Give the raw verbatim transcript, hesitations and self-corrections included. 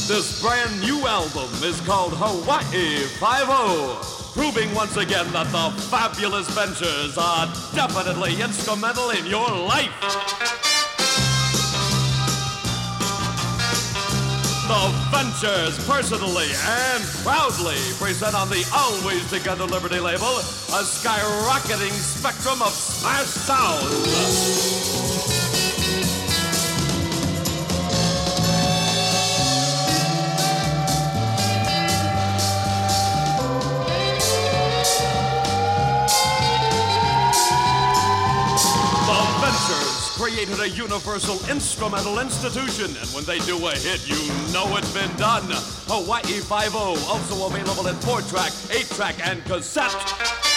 This brand new album is called Hawaii Five-O, proving once again that the Fabulous Ventures are definitely instrumental in your life. The Ventures personally and proudly present on the Always Together Liberty label a skyrocketing spectrum of smash sound. Created a universal instrumental institution, and when they do a hit, you know it's been done. Hawaii Five-O, also available in four-track, eight-track, and cassette.